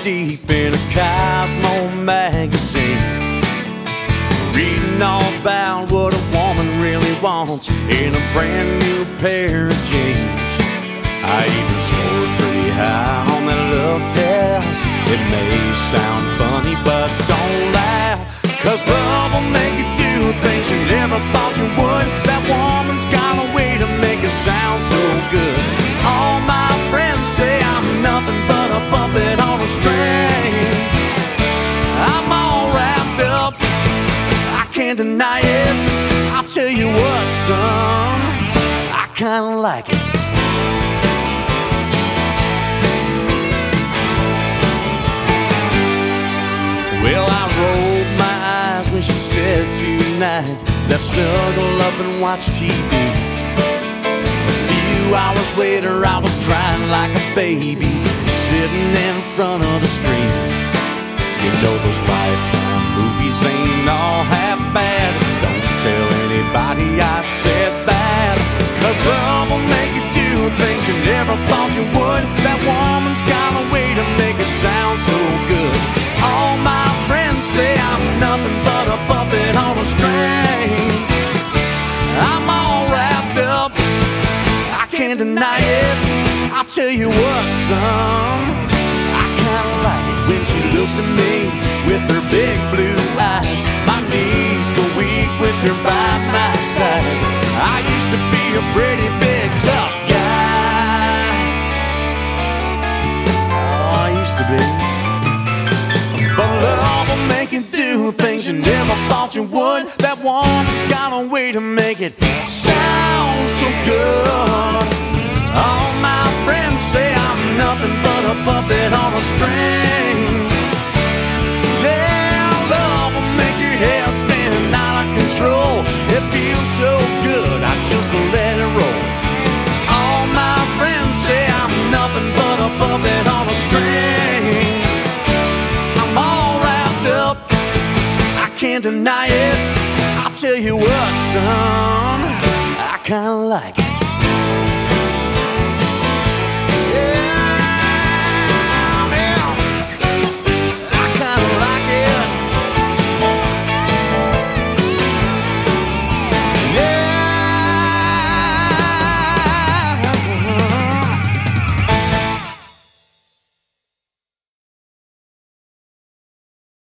deep in a Cosmo magazine, reading all about what a woman really wants in a brand new pair of jeans. I even scored pretty high on that love test. It may sound funny, but don't laugh, 'cause love will make you do things you never thought you would. That woman's got a way to make it sound so good. All my friends say I'm nothing but a puppet on a string. I'm all wrapped up, I can't deny it. I'll tell you what, son, I kinda like it. Well, I rolled my eyes when she said tonight, let's snuggle up and watch TV. A few hours later I was crying like a baby, sitting in front of the screen. You know those Lifetime movies ain't all half bad. Don't tell anybody I said that, 'cause love will make you do things you never thought you would. That woman's got a way to make it sound so good. All my friends say I'm nothing but a puppet on a string. I'm all wrapped up, I can't deny it. I'll tell you what, son, I kinda like it when she looks at me with her big blue eyes. My knees go weak with her by my side. I used to be a pretty big tough guy. Oh, I used to be. But love will make you do things you never thought you would. That woman's got a way to make it sound so good. All my friends say I'm nothing but a puppet on a string. Yeah, love will make your head spin out of control. It feels so good, I just let it roll. All my friends say I'm nothing but a puppet on a string. I'm all wrapped up, I can't deny it. I'll tell you what, son, I kinda like it.